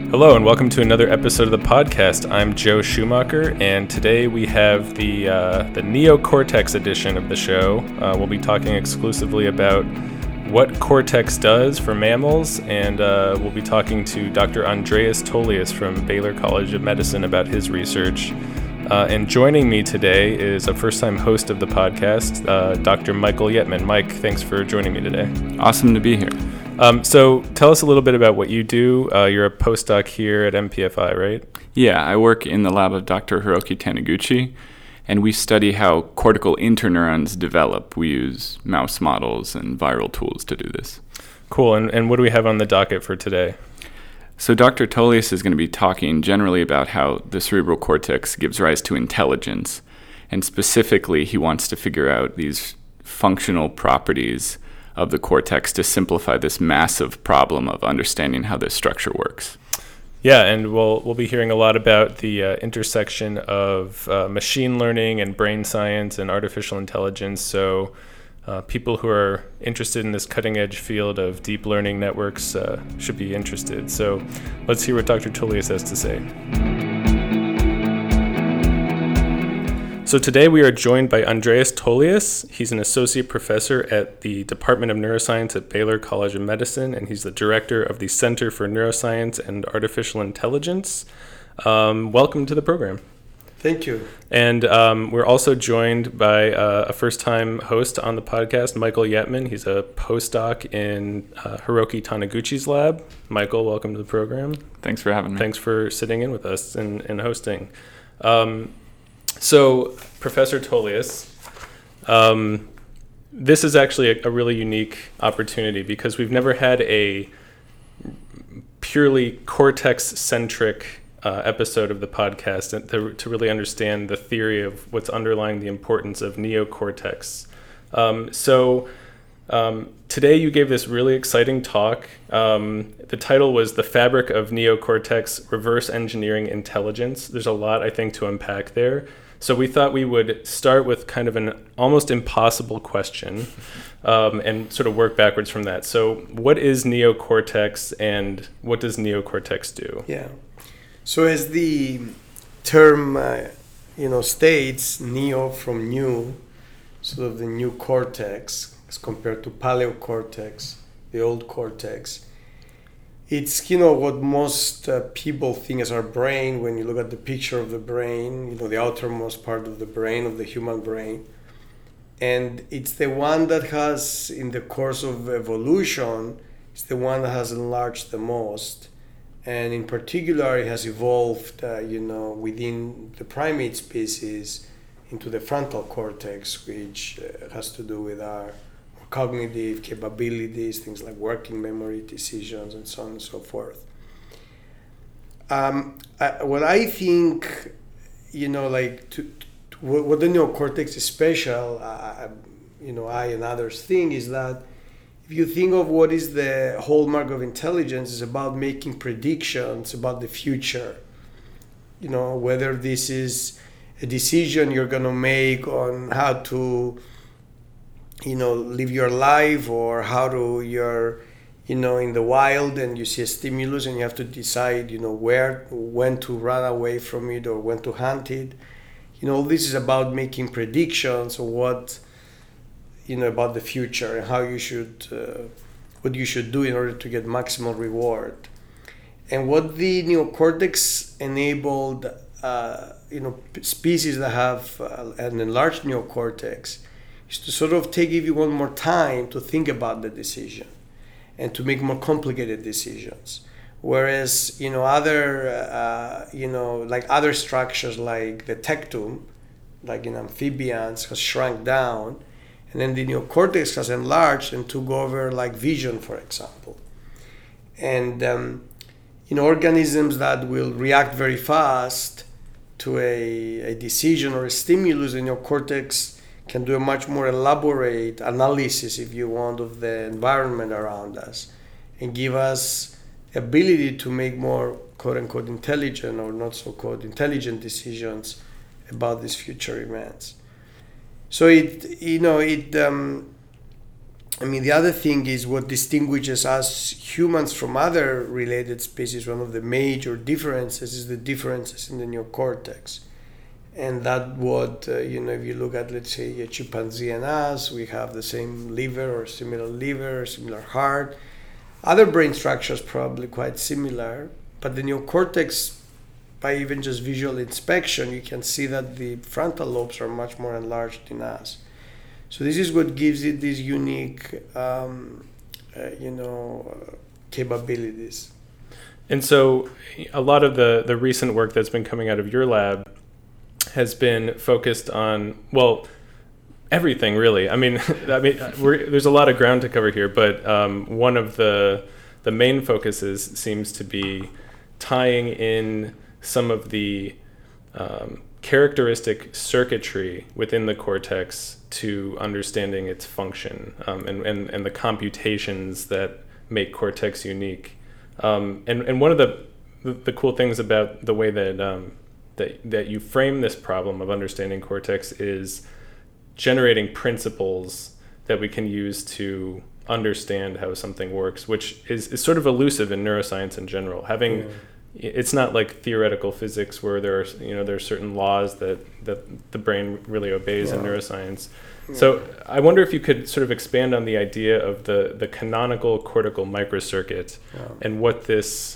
Hello and welcome to another episode of the podcast. I'm Joe Schumacher, and today we have the Neocortex edition of the show. We'll be talking exclusively about what cortex does for mammals, and we'll be talking to Dr. Andreas Tolius from Baylor College of Medicine about his research. And joining me today is a first-time host of the podcast, Dr. Michael Yetman. Mike, thanks for joining me today. Awesome to be here. So tell us a little bit about what you do. You're a postdoc here at MPFI, right? Yeah, I work in the lab of Dr. Hiroki Taniguchi, and we study how cortical interneurons develop. We use mouse models and viral tools to do this. Cool. And what do we have on the docket for today? So Dr. Tolius is going to be talking generally about how the cerebral cortex gives rise to intelligence, and specifically he wants to figure out these functional properties of the cortex to simplify this massive problem of understanding how this structure works. Yeah, and we'll be hearing a lot about the intersection of machine learning and brain science and artificial intelligence. So people who are interested in this cutting-edge field of deep learning networks should be interested. So let's hear what Dr. Tolius has to say. So today we are joined by Andreas Tolius. He's an associate professor at the Department of Neuroscience at Baylor College of Medicine, and he's the director of the Center for Neuroscience and Artificial Intelligence. Welcome to the program. Thank you. And we're also joined by a first-time host on the podcast, Michael Yetman. He's a postdoc in Hiroki Taniguchi's lab. Michael, welcome to the program. Thanks for having me. Thanks for sitting in with us and hosting. So, Professor Tolius, this is actually a really unique opportunity because we've never had a purely cortex-centric episode of the podcast to really understand the theory of what's underlying the importance of neocortex. Today you gave this really exciting talk. The title was The Fabric of Neocortex, Reverse Engineering Intelligence. There's a lot, I think, to unpack there. So we thought we would start with kind of an almost impossible question and sort of work backwards from that. So what is neocortex and what does neocortex do? Yeah. So as the term states, neo from new, sort of the new cortex as compared to paleocortex, the old cortex. It's what most people think as our brain when you look at the picture of the brain, the outermost part of the brain, of the human brain. And it's the one that has, in the course of evolution, it's the one that has enlarged the most. And in particular, it has evolved, within the primate species into the frontal cortex, which has to do with our cognitive capabilities, things like working memory, decisions, and so on and so forth. What I think, what the neocortex is special, I and others think, is that if you think of what is the hallmark of intelligence, is about making predictions about the future. Whether this is a decision you're going to make on how to live your life, or how to you're in the wild and you see a stimulus and you have to decide when to run away from it or when to hunt it. This is about making predictions of what about the future and how you should what you should do in order to get maximal reward. And what the neocortex enabled species that have an enlarged neocortex is to sort of give you one more time to think about the decision and to make more complicated decisions. Whereas, other structures like the tectum, like in amphibians, has shrunk down, and then the neocortex has enlarged and took over, like vision, for example. And, organisms that will react very fast to a decision or a stimulus, the neocortex can do a much more elaborate analysis, if you want, of the environment around us and give us the ability to make more quote-unquote intelligent or not so-called intelligent decisions about these future events. So I mean, the other thing is what distinguishes us humans from other related species. One of the major differences is the differences in the neocortex. And that what, if you look at, let's say, a chimpanzee and us, we have the same liver, similar heart. Other brain structures probably quite similar, but the neocortex, by even just visual inspection, you can see that the frontal lobes are much more enlarged in us. So this is what gives it these unique, capabilities. And so a lot of the recent work that's been coming out of your lab has been focused on, well, everything really. I mean, there's a lot of ground to cover here, but one of the main focuses seems to be tying in some of the characteristic circuitry within the cortex to understanding its function, and the computations that make cortex unique. And one of the cool things about the way that you frame this problem of understanding cortex is generating principles that we can use to understand how something works, which is sort of elusive in neuroscience in general. It's not like theoretical physics where there are certain laws that the brain really obeys in neuroscience. So I wonder if you could sort of expand on the idea of the canonical cortical microcircuit and what this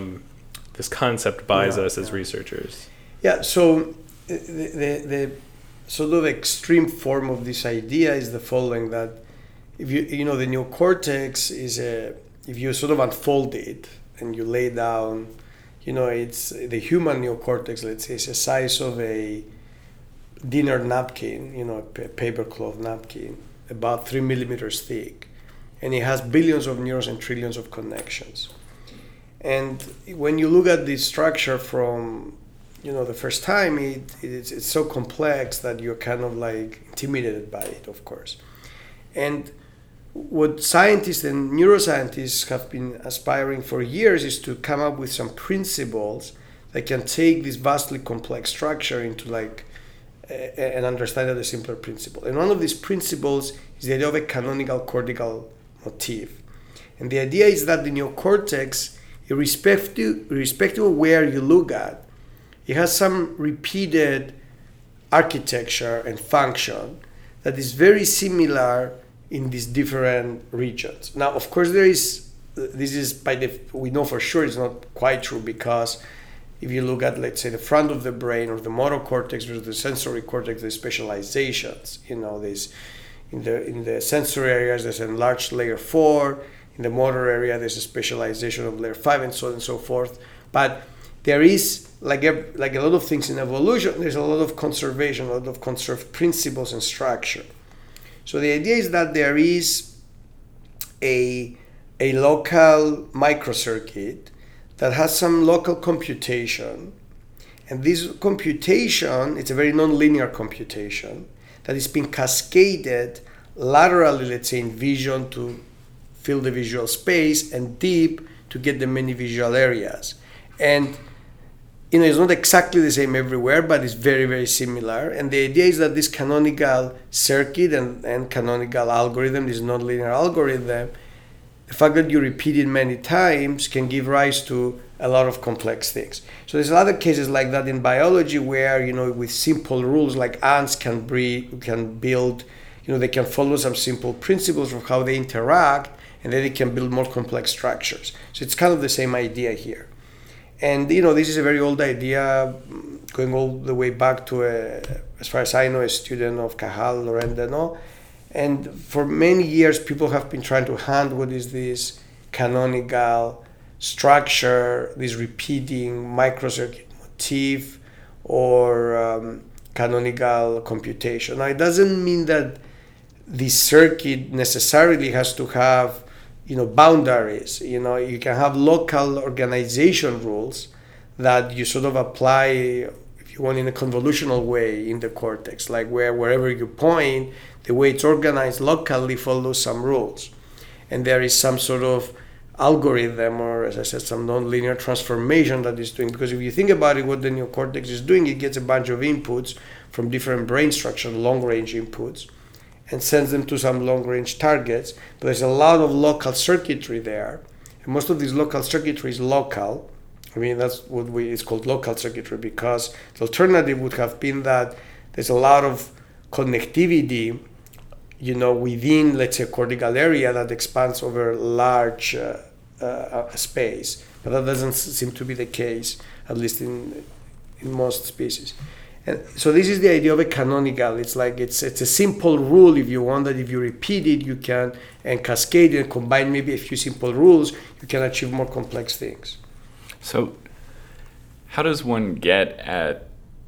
concept buys us as researchers. Yeah, so the sort of extreme form of this idea is the following: that if the neocortex is if you sort of unfold it and you lay down, it's the human neocortex, let's say, is the size of a dinner napkin, a paper cloth napkin, about 3 millimeters thick, and it has billions of neurons and trillions of connections. And when you look at this structure from the first time, it's so complex that you're kind of like intimidated by it, of course. And what scientists and neuroscientists have been aspiring for years is to come up with some principles that can take this vastly complex structure into and understand at a simpler principle. And one of these principles is the idea of a canonical cortical motif. And the idea is that the neocortex, irrespective of where you look at, it has some repeated architecture and function that is very similar in these different regions. Now, of course, we know for sure it's not quite true, because if you look at, let's say, the front of the brain or the motor cortex versus the sensory cortex, there's specializations. There's in the sensory areas, there's an enlarged layer 4. In the motor area, there's a specialization of layer 5, and so on and so forth. But there is, like a lot of things in evolution, there's a lot of conservation, a lot of conserved principles and structure. So the idea is that there is a local microcircuit that has some local computation, and this computation, it's a very nonlinear computation that is being cascaded laterally, let's say, in vision to fill the visual space, and deep to get the many visual areas. And it's not exactly the same everywhere, but it's very, very similar. And the idea is that this canonical circuit and canonical algorithm, this nonlinear algorithm, the fact that you repeat it many times can give rise to a lot of complex things. So there's other cases like that in biology where, with simple rules, like ants can build, they can follow some simple principles of how they interact, and then they can build more complex structures. So it's kind of the same idea here. And, this is a very old idea, going all the way back to, as far as I know, a student of Cajal, Laurent Deneau. And for many years, people have been trying to hand what is this canonical structure, this repeating microcircuit motif, or canonical computation. Now, it doesn't mean that the circuit necessarily has to have boundaries. You can have local organization rules that you sort of apply, if you want, in a convolutional way in the cortex, like wherever you point, the way it's organized locally follows some rules. And there is some sort of algorithm, or as I said, some nonlinear transformation that is doing. Because if you think about it, what the neocortex is doing, it gets a bunch of inputs from different brain structures, long-range inputs. and sends them to some long-range targets. But there's a lot of local circuitry there, and most of this local circuitry is local. I mean, that's what it's called local circuitry, because the alternative would have been that there's a lot of connectivity, within, let's say, a cortical area that expands over large space. But that doesn't seem to be the case, at least in most species. And so this is the idea of a canonical. It's like it's a simple rule, if you want, that if you repeat it, you can, and cascade and combine maybe a few simple rules, you can achieve more complex things. So how does one get at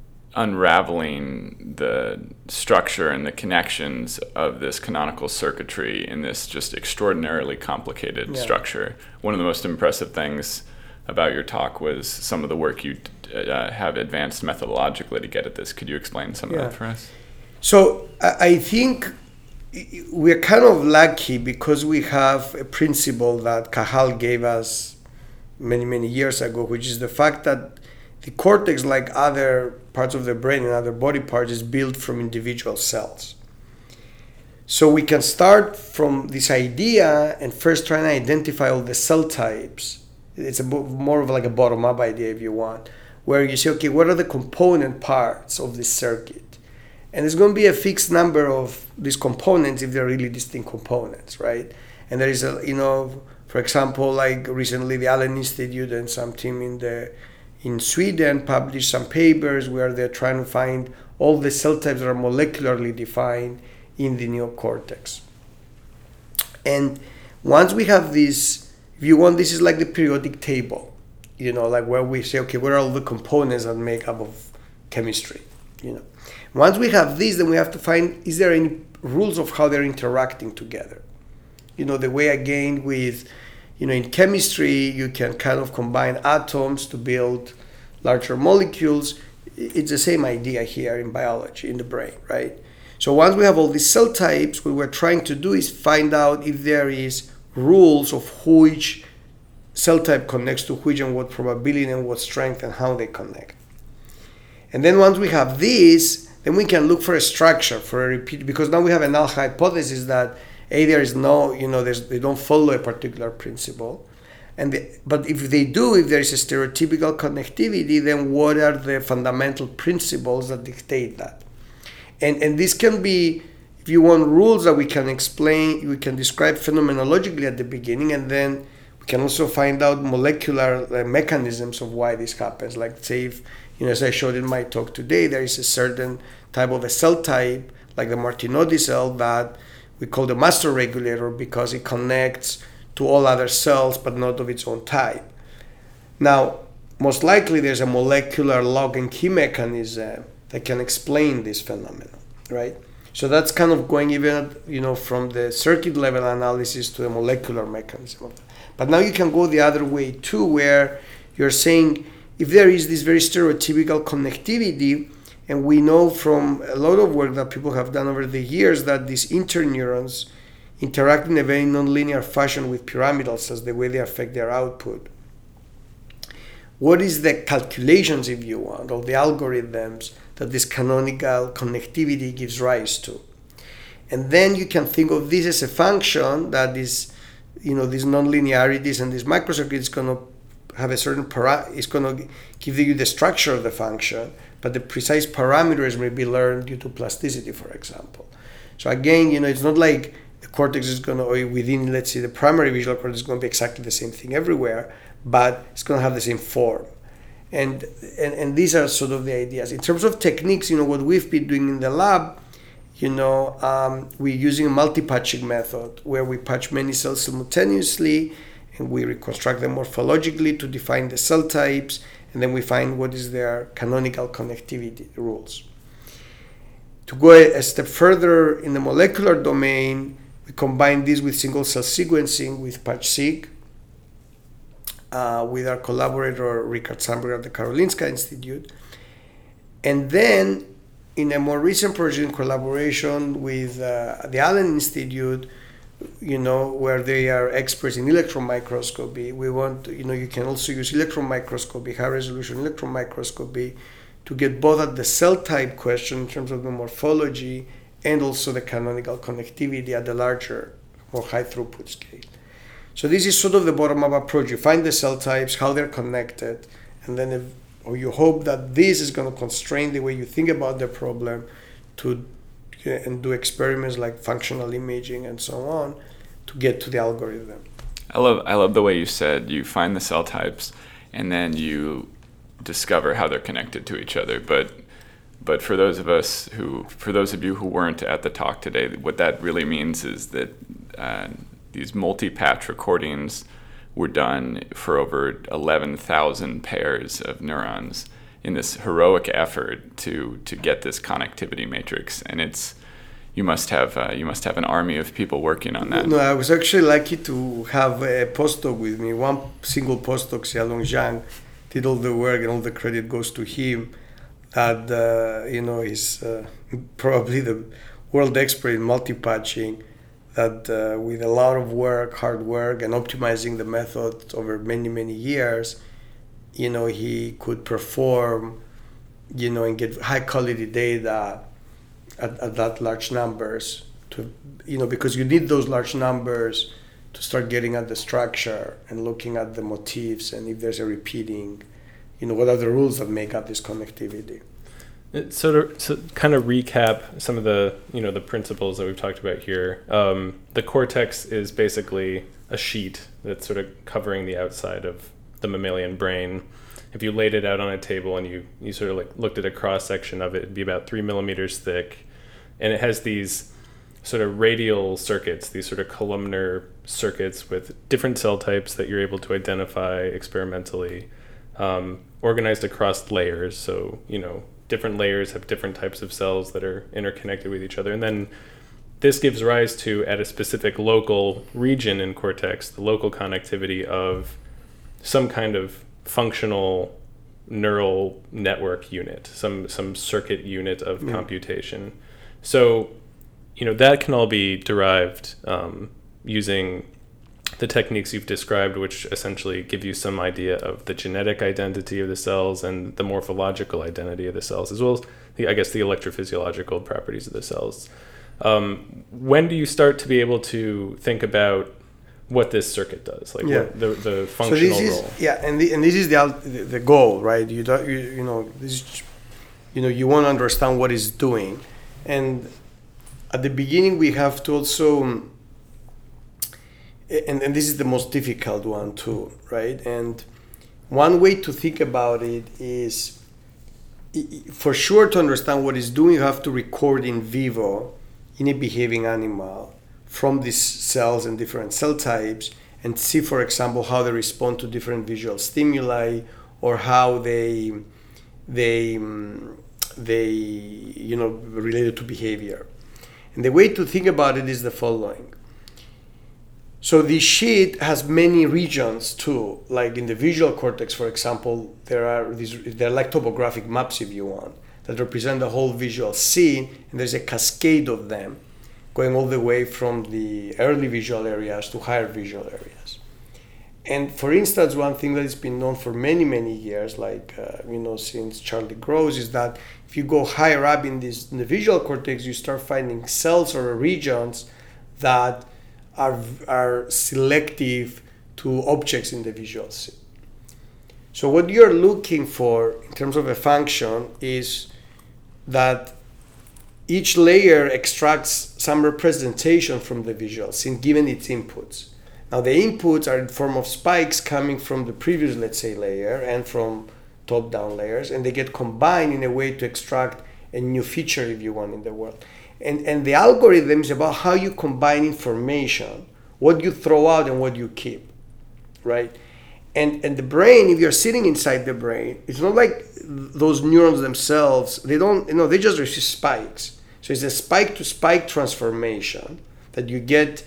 unraveling the structure and the connections of this canonical circuitry in this just extraordinarily complicated structure? One of the most impressive things about your talk was some of the work you have advanced methodologically to get at this. Could you explain some of that for us? So I think we're kind of lucky because we have a principle that Cajal gave us many, many years ago, which is the fact that the cortex, like other parts of the brain and other body parts, is built from individual cells. So we can start from this idea and first try and identify all the cell types. It's more of like a bottom-up idea, if you want, where you say, okay, what are the component parts of this circuit? And there's going to be a fixed number of these components if they're really distinct components, right? And there is for example, like recently the Allen Institute and some team in Sweden published some papers where they're trying to find all the cell types that are molecularly defined in the neocortex. And once we have this, if you want, this is like the periodic table, like where we say, okay, what are all the components that make up of chemistry, Once we have this, then we have to find, is there any rules of how they're interacting together? The way, again, with, in chemistry, you can kind of combine atoms to build larger molecules. It's the same idea here in biology, in the brain, right? So once we have all these cell types, what we're trying to do is find out if there is rules of which cell type connects to which and what probability and what strength and how they connect. And then once we have this, then we can look for a structure, for a repeat, because now we have a null hypothesis that there is no, they don't follow a particular principle. But if they do, if there is a stereotypical connectivity, then what are the fundamental principles that dictate that? And this can be, if you want, rules that we can explain, we can describe phenomenologically at the beginning, and then we can also find out molecular mechanisms of why this happens. Like, say, if, as I showed in my talk today, there is a certain type of a cell type, like the Martinozzi cell, that we call the master regulator because it connects to all other cells, but not of its own type. Now, most likely there's a molecular lock and key mechanism that can explain this phenomenon, right? So that's kind of going even, from the circuit level analysis to the molecular mechanism of that. But now you can go the other way too, where you're saying if there is this very stereotypical connectivity, and we know from a lot of work that people have done over the years that these interneurons interact in a very nonlinear fashion with pyramidal cells, the way they affect their output. What is the calculations, if you want, or the algorithms that this canonical connectivity gives rise to? And then you can think of this as a function that is, these nonlinearities and this microcircuit is going to have a certain it's going to give you the structure of the function, but the precise parameters may be learned due to plasticity, for example. So again, it's not like the cortex is going to, or within, let's say, the primary visual cortex is going to be exactly the same thing everywhere, but it's going to have the same form. And these are sort of the ideas. In terms of techniques, what we've been doing in the lab, we're using a multi-patching method where we patch many cells simultaneously, and we reconstruct them morphologically to define the cell types, and then we find what is their canonical connectivity rules. To go a step further in the molecular domain, we combine this with single cell sequencing with PatchSeq, with our collaborator Richard Sandberg at the Karolinska Institute. And then in a more recent project in collaboration with the Allen Institute, where they are experts in electron microscopy, we want, you can also use electron microscopy, high resolution electron microscopy, to get both at the cell type question in terms of the morphology and also the canonical connectivity at the larger, more high throughput scale. So this is sort of the bottom-up approach. You find the cell types, how they're connected, and then or you hope that this is going to constrain the way you think about the problem and do experiments like functional imaging and so on to get to the algorithm. I love the way you said you find the cell types and then you discover how they're connected to each other. But for those of you who weren't at the talk today, what that really means is that these multi-patch recordings were done for over 11,000 pairs of neurons in this heroic effort to get this connectivity matrix, and you must have an army of people working on that. No, I was actually lucky to have a postdoc with me. One single postdoc, Xiaolong Zhang, did all the work, and all the credit goes to him. That he's probably the world expert in multi-patching. That with a lot of work, hard work, and optimizing the method over many years, he could perform, and get high quality data at that large numbers because you need those large numbers to start getting at the structure and looking at the motifs and if there's a repeating, what are the rules that make up this connectivity. So kind of recap some of the the principles that we've talked about here. The cortex is basically a sheet that's sort of covering the outside of the mammalian brain. If you laid it out on a table and you sort of like looked at a cross section of it, it'd be about 3 millimeters thick, and it has these sort of radial circuits, these sort of columnar circuits with different cell types that you're able to identify experimentally, organized across layers. So different layers have different types of cells that are interconnected with each other. And then this gives rise to, at a specific local region in cortex, the local connectivity of some kind of functional neural network unit, some circuit unit of computation. So, that can all be derived using the techniques you've described, which essentially give you some idea of the genetic identity of the cells and the morphological identity of the cells, as well as the electrophysiological properties of the cells. When do you start to be able to think about what this circuit does, what the functional role? And this is the goal, right? You want to understand what it's doing, and at the beginning we have to also. And this is the most difficult one too, right? And one way to think about it is, for sure, to understand what it's doing, you have to record in vivo in a behaving animal from these cells and different cell types and see, for example, how they respond to different visual stimuli or how they related to behavior. And the way to think about it is the following. So the sheet has many regions too. Like in the visual cortex, for example, they're like topographic maps, if you want, that represent the whole visual scene, and there's a cascade of them going all the way from the early visual areas to higher visual areas. And for instance, one thing that has been known for many years, since Charlie Gross, is that if you go higher up in the visual cortex, you start finding cells or regions that are selective to objects in the visual scene. So what you're looking for in terms of a function is that each layer extracts some representation from the visual scene given its inputs. Now the inputs are in form of spikes coming from the previous, let's say, layer and from top-down layers, and they get combined in a way to extract a new feature, if you want, in the world. And the algorithm is about how you combine information, what you throw out and what you keep, right? And the brain, if you're sitting inside the brain, it's not like those neurons themselves, they just receive spikes. So it's a spike-to-spike transformation that you get,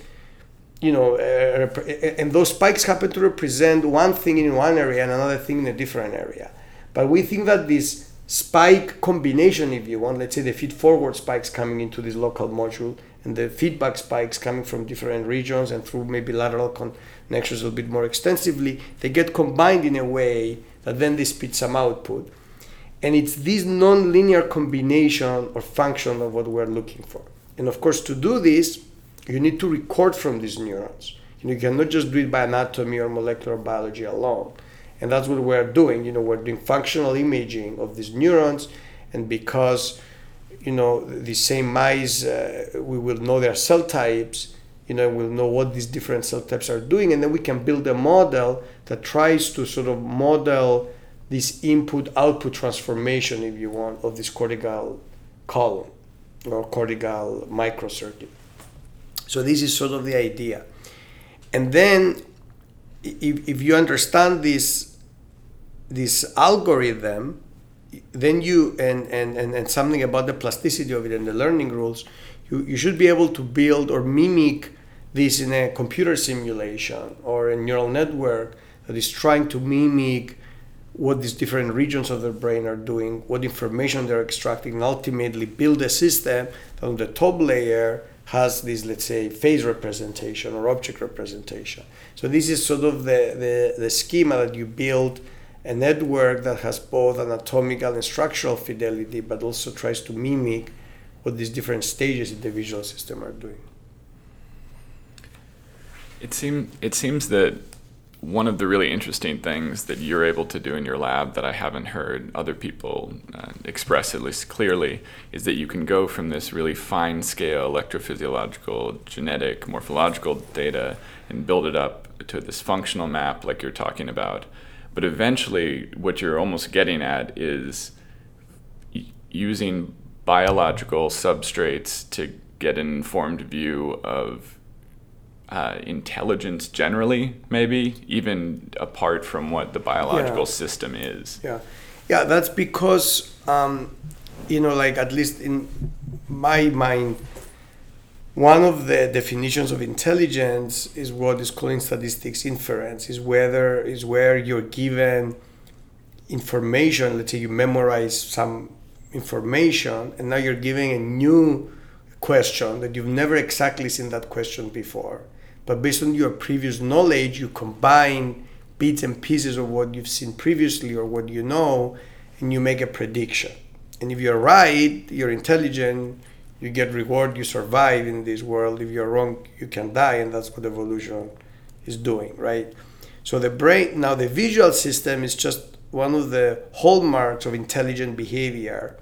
and those spikes happen to represent one thing in one area and another thing in a different area. But we think that this spike combination, if you want, let's say the feed-forward spikes coming into this local module and the feedback spikes coming from different regions and through maybe lateral connections a little bit more extensively, they get combined in a way that then they spit some output. And it's this non-linear combination or function of what we're looking for. And of course, to do this, you need to record from these neurons. You cannot just do it by anatomy or molecular biology alone. And that's what we're doing. We're doing functional imaging of these neurons, and because the same mice, we will know their cell types, we'll know what these different cell types are doing, and then we can build a model that tries to sort of model this input-output transformation, if you want, of this cortical column or cortical microcircuit. So this is sort of the idea. And then if you understand this algorithm, then you and something about the plasticity of it and the learning rules, you should be able to build or mimic this in a computer simulation or a neural network that is trying to mimic what these different regions of the brain are doing, what information they're extracting, and ultimately build a system that on the top layer has this, let's say, phase representation or object representation. So this is sort of the schema that you build a network that has both anatomical and structural fidelity, but also tries to mimic what these different stages in the visual system are doing. It seems that one of the really interesting things that you're able to do in your lab that I haven't heard other people express at least clearly is that you can go from this really fine scale electrophysiological, genetic, morphological data and build it up to this functional map like you're talking about. But eventually what you're almost getting at is using biological substrates to get an informed view of intelligence generally, maybe, even apart from what the biological system is. Yeah, that's because, like at least in my mind, one of the definitions of intelligence is what is called in statistics inference, is where you're given information. Let's say you memorize some information, and now you're giving a new question that you've never exactly seen that question before. But based on your previous knowledge, you combine bits and pieces of what you've seen previously or what you know, and you make a prediction. And if you're right, you're intelligent, you get reward, you survive in this world. If you're wrong, you can die, and that's what evolution is doing, right? So the brain, now the visual system is just one of the hallmarks of intelligent behavior,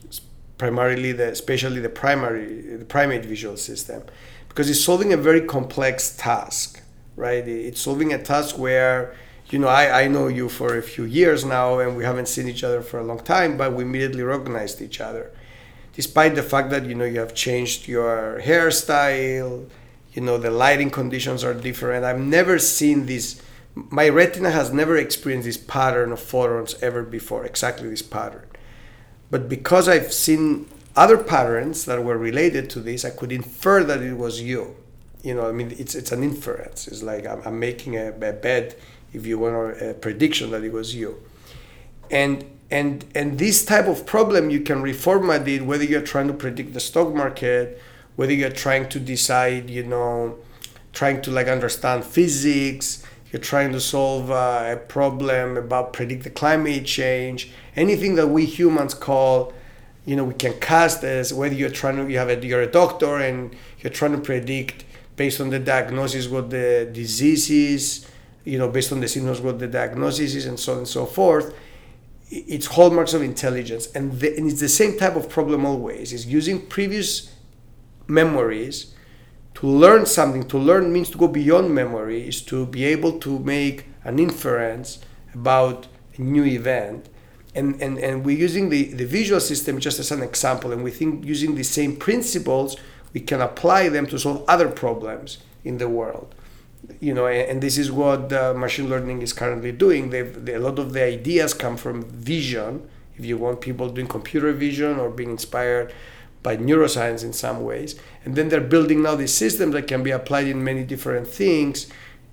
especially the primate visual system, because it's solving a very complex task, right? It's solving a task where, I know you for a few years now, and we haven't seen each other for a long time, but we immediately recognized each other. Despite the fact that, you have changed your hairstyle, the lighting conditions are different. I've never seen this. My retina has never experienced this pattern of photons ever before, exactly this pattern. But because I've seen other patterns that were related to this, I could infer that it was you. It's an inference. It's like I'm making a bet, if you want, or a prediction that it was you. And this type of problem, you can reformat it, whether you're trying to predict the stock market, whether you're trying to decide, trying to understand physics, you're trying to solve a problem about predict the climate change, anything that we humans call, we can cast as whether you're a doctor and you're trying to predict based on the diagnosis what the disease is, based on the symptoms what the diagnosis is, and so on and so forth. It's hallmarks of intelligence, and it's the same type of problem always. It's using previous memories to learn something. To learn means to go beyond memory, is to be able to make an inference about a new event. And we're using the visual system just as an example, and we think using the same principles, we can apply them to solve other problems in the world. And this is what machine learning is currently doing. A lot of the ideas come from vision, if you want, people doing computer vision or being inspired by neuroscience in some ways. And then they're building now these systems that can be applied in many different things,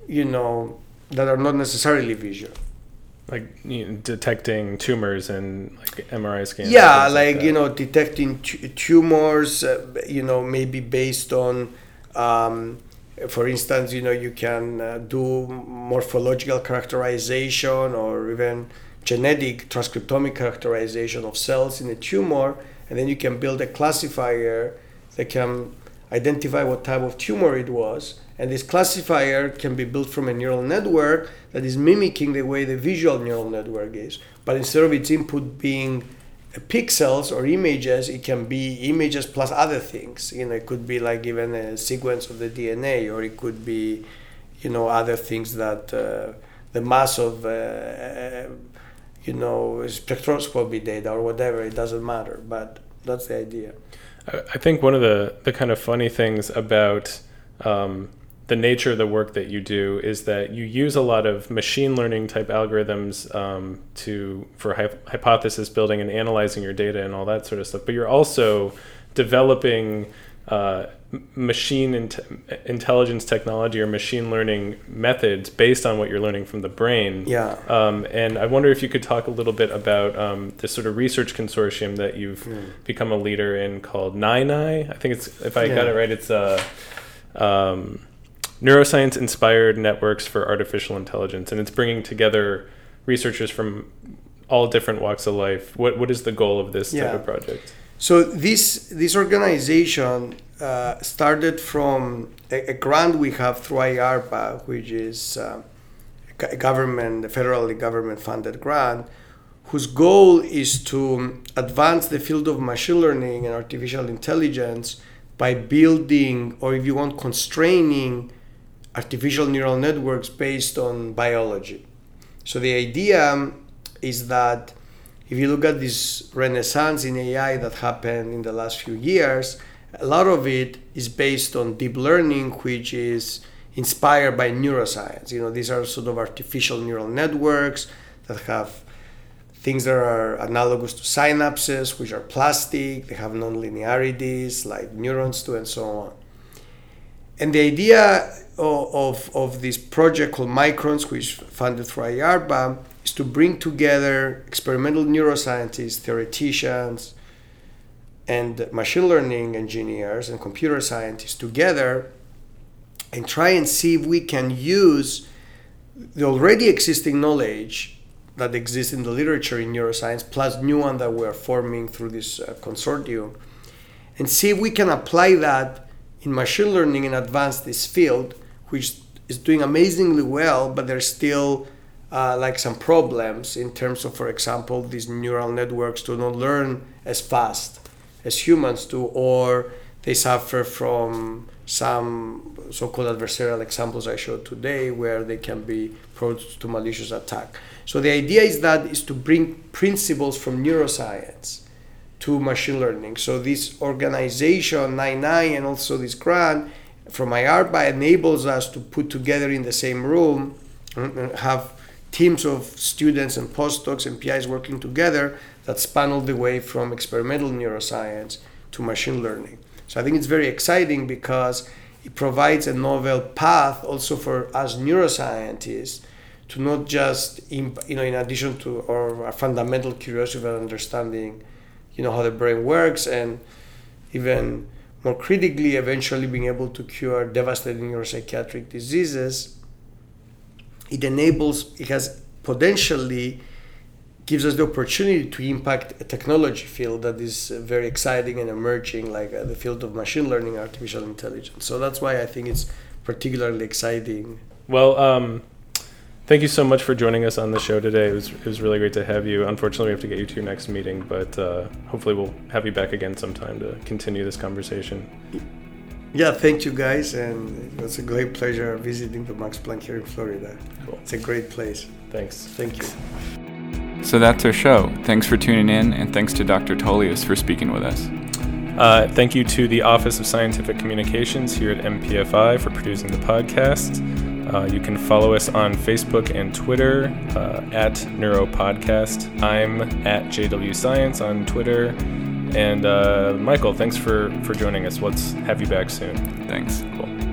that are not necessarily visual. Like detecting tumors and MRI scans. Yeah, detecting tumors, maybe based on, for instance, you can do morphological characterization or even genetic transcriptomic characterization of cells in a tumor, and then you can build a classifier They can identify what type of tumor it was. And this classifier can be built from a neural network that is mimicking the way the visual neural network is. But instead of its input being pixels or images, it can be images plus other things. It could be like even a sequence of the DNA, or it could be, other things that the mass of, spectroscopy data or whatever. It doesn't matter, but that's the idea. I think one of the kind of funny things about the nature of the work that you do is that you use a lot of machine learning type algorithms for hypothesis building and analyzing your data and all that sort of stuff. But you're also developing machine intelligence technology or machine learning methods based on what you're learning from the brain. Yeah. And I wonder if you could talk a little bit about this sort of research consortium that you've become a leader in called NAI. I think if I got it right, it's Neuroscience-Inspired Networks for Artificial Intelligence, and it's bringing together researchers from all different walks of life. What is the goal of this type of project? So this organization started from a grant we have through IARPA, which is a federally government-funded grant, whose goal is to advance the field of machine learning and artificial intelligence by building, or if you want, constraining artificial neural networks based on biology. So the idea is that if you look at this renaissance in AI that happened in the last few years, a lot of it is based on deep learning, which is inspired by neuroscience. These are sort of artificial neural networks that have things that are analogous to synapses, which are plastic. They have non-linearities like neurons do, and so on. And the idea of this project called Microns, which is funded through IARPA, is to bring together experimental neuroscientists, theoreticians, and machine learning engineers and computer scientists together and try and see if we can use the already existing knowledge that exists in the literature in neuroscience, plus new one that we're forming through this consortium, and see if we can apply that in machine learning and advance this field, which is doing amazingly well, but there's still some problems in terms of, for example, these neural networks do not learn as fast as humans do, or they suffer from some so-called adversarial examples I showed today where they can be prone to malicious attack. So the idea is to bring principles from neuroscience to machine learning. So this organization, NAI, and also this grant from IARPA enables us to put together in the same room and have teams of students and postdocs and PIs working together that span all the way from experimental neuroscience to machine learning. So I think it's very exciting because it provides a novel path also for us neuroscientists to not just, in addition to our fundamental curiosity about understanding, how the brain works, and even more critically, eventually being able to cure devastating neuropsychiatric diseases. It has potentially gives us the opportunity to impact a technology field that is very exciting and emerging, like the field of machine learning, artificial intelligence. So that's why I think it's particularly exciting. Well, thank you so much for joining us on the show today. It was really great to have you. Unfortunately, we have to get you to your next meeting, but hopefully we'll have you back again sometime to continue this conversation. Yeah, thank you guys, and it was a great pleasure visiting the Max Planck here in Florida. Cool. It's a great place. Thanks. Thank you. So that's our show. Thanks for tuning in, and thanks to Dr. Tolias for speaking with us. Thank you to the Office of Scientific Communications here at MPFI for producing the podcast. You can follow us on Facebook and Twitter at NeuroPodcast. I'm at JW Science on Twitter. And Michael, thanks for joining us. Let's have you back soon. Thanks. Cool.